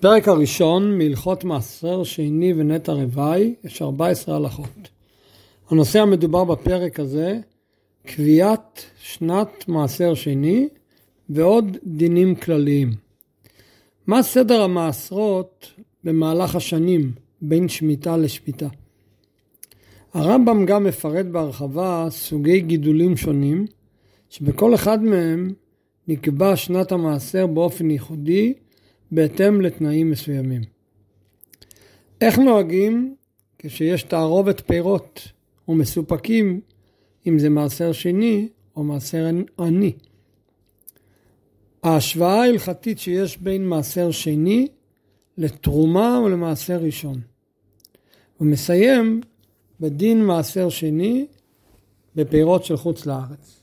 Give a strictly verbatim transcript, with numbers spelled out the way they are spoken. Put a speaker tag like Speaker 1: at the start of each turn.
Speaker 1: פרק הראשון מהלכות מעשר שני ונטע רבעי, יש ארבע עשרה הלכות. הנושא המדובר בפרק הזה, קביעת שנת מעשר שני ועוד דינים כלליים. מה סדר המעשרות במהלך השנים בין שמיטה לשמיטה? הרמב"ם גם מפרט בהרחבה סוגי גידולים שונים, שבכל אחד מהם נקבע שנת המעשר באופן ייחודי, בהתאם לתנאים מסוימים. איך נוהגים כשיש תערובת פירות ומסופקים, אם זה מעשר שני או מעשר עני? ההשוואה ההלכתית שיש בין מעשר שני לתרומה ולמעשר ראשון. הוא מסיים בדין מעשר שני בפירות של חוץ לארץ.